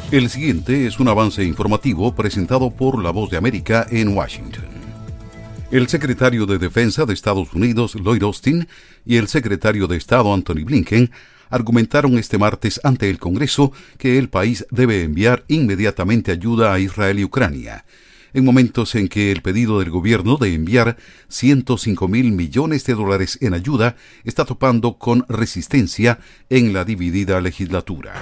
El siguiente es un avance informativo presentado por La Voz de América en Washington. El secretario de Defensa de Estados Unidos, Lloyd Austin, y el secretario de Estado, Antony Blinken, argumentaron este martes ante el Congreso que el país debe enviar inmediatamente ayuda a Israel y Ucrania, en momentos en que el pedido del gobierno de enviar $105 mil millones en ayuda está topando con resistencia en la dividida legislatura.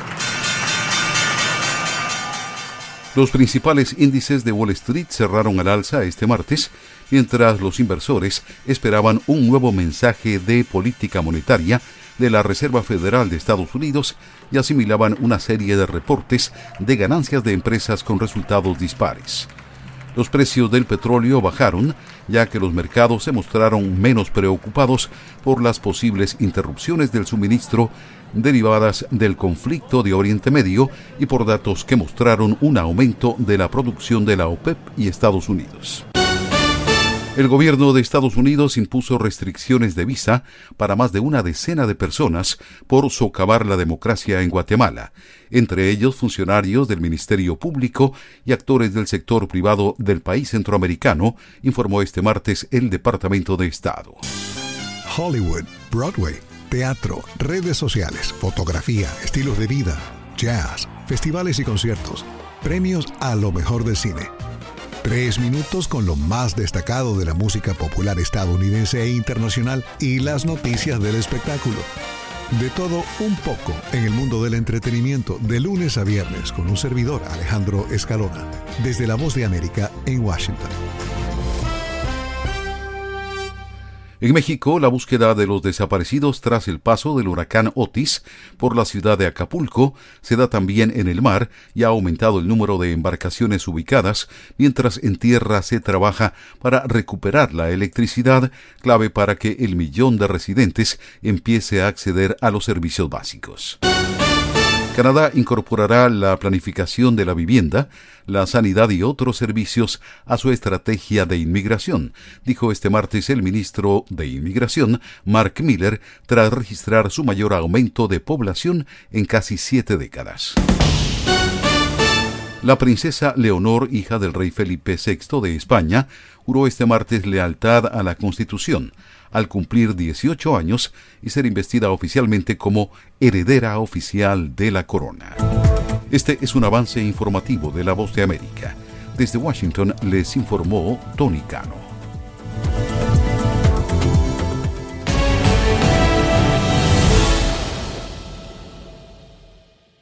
Los principales índices de Wall Street cerraron al alza este martes, mientras los inversores esperaban un nuevo mensaje de política monetaria de la Reserva Federal de Estados Unidos y asimilaban una serie de reportes de ganancias de empresas con resultados dispares. Los precios del petróleo bajaron, ya que los mercados se mostraron menos preocupados por las posibles interrupciones del suministro derivadas del conflicto de Oriente Medio y por datos que mostraron un aumento de la producción de la OPEP y Estados Unidos. El gobierno de Estados Unidos impuso restricciones de visa para más de una decena de personas por socavar la democracia en Guatemala, entre ellos funcionarios del Ministerio Público y actores del sector privado del país centroamericano, informó este martes el Departamento de Estado. Hollywood, Broadway, teatro, redes sociales, fotografía, estilos de vida, jazz, festivales y conciertos, premios a lo mejor del cine. 3 minutos con lo más destacado de la música popular estadounidense e internacional y las noticias del espectáculo. De todo un poco en el mundo del entretenimiento de lunes a viernes con un servidor, Alejandro Escalona, desde La Voz de América en Washington. En México, la búsqueda de los desaparecidos tras el paso del huracán Otis por la ciudad de Acapulco se da también en el mar y ha aumentado el número de embarcaciones ubicadas, mientras en tierra se trabaja para recuperar la electricidad, clave para que el 1 millón de residentes empiece a acceder a los servicios básicos. Canadá incorporará la planificación de la vivienda, la sanidad y otros servicios a su estrategia de inmigración, dijo este martes el ministro de Inmigración, Mark Miller, tras registrar su mayor aumento de población en casi 7 décadas. La princesa Leonor, hija del rey Felipe VI de España, juró este martes lealtad a la Constitución, al cumplir 18 años y ser investida oficialmente como heredera oficial de la corona. Este es un avance informativo de La Voz de América. Desde Washington les informó Tony Cano.